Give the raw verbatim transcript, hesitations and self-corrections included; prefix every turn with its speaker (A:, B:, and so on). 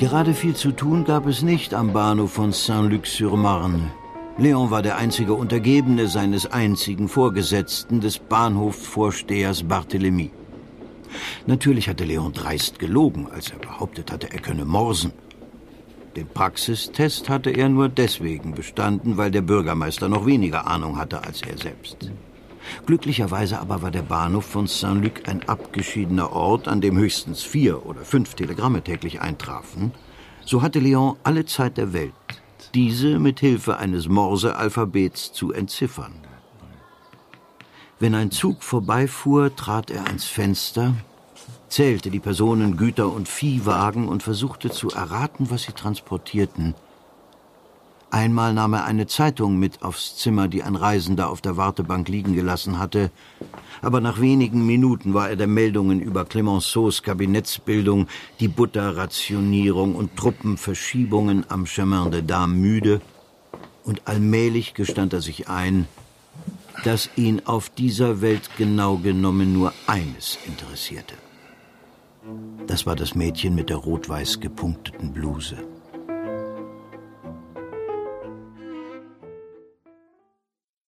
A: Gerade viel zu tun gab es nicht am Bahnhof von Saint-Luc-sur-Marne. Léon war der einzige Untergebene seines einzigen Vorgesetzten, des Bahnhofsvorstehers Barthélemy. Natürlich hatte Léon dreist gelogen, als er behauptet hatte, er könne morsen. Den Praxistest hatte er nur deswegen bestanden, weil der Bürgermeister noch weniger Ahnung hatte als er selbst. Glücklicherweise aber war der Bahnhof von Saint-Luc ein abgeschiedener Ort, an dem höchstens vier oder fünf Telegramme täglich eintrafen. So hatte Léon alle Zeit der Welt, diese mit Hilfe eines Morse-Alphabets zu entziffern. Wenn ein Zug vorbeifuhr, trat er ans Fenster, zählte die Personen, Güter und Viehwagen und versuchte zu erraten, was sie transportierten. Einmal nahm er eine Zeitung mit aufs Zimmer, die ein Reisender auf der Wartebank liegen gelassen hatte. Aber nach wenigen Minuten war er der Meldungen über Clemenceaus Kabinettsbildung, die Butterrationierung und Truppenverschiebungen am Chemin des Dames müde. Und allmählich gestand er sich ein, dass ihn auf dieser Welt genau genommen nur eines interessierte. Das war das Mädchen mit der rot-weiß gepunkteten Bluse.